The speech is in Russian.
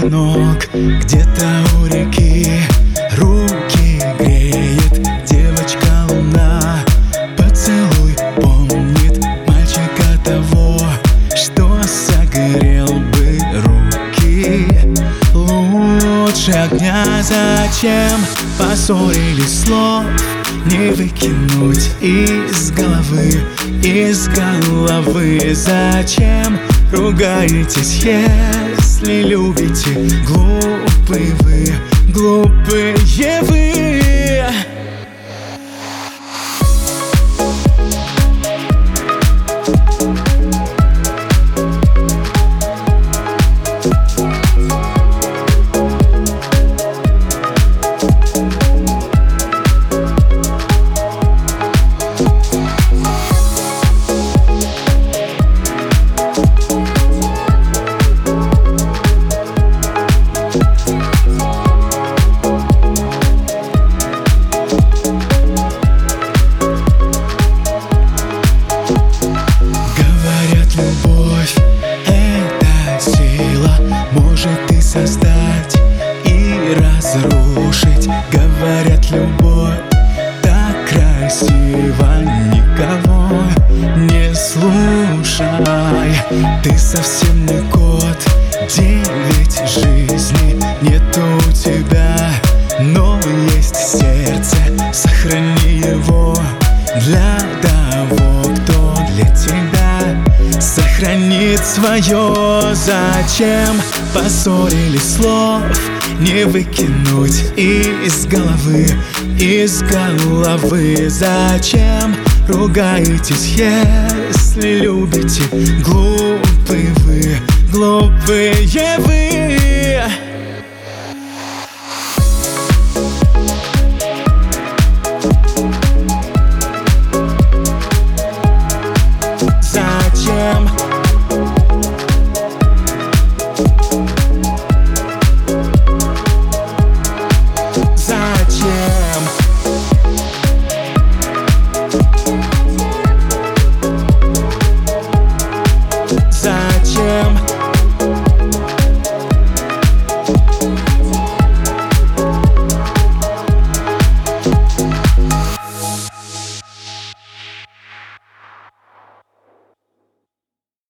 звонок где-то у реки, руки греет девочка луна. Поцелуй помнит мальчика того, что согрел бы руки. Лучше огня зачем? Поссорились, слов не выкинуть из головы, из головы. Зачем ругаетесь, если любите? Глупые вы, глупые вы. Любовь — это сила, может и создать, и разрушить. Говорят, любовь так красиво, никого не слушай. Ты совсем не кот, 9 жизней нету у тебя, но есть сердце, сохрани его для того, кто для тебя сохранит свое. Зачем поссорились, слов не выкинуть из головы, из головы. Зачем ругаетесь, если любите? Глупые вы, глупые вы.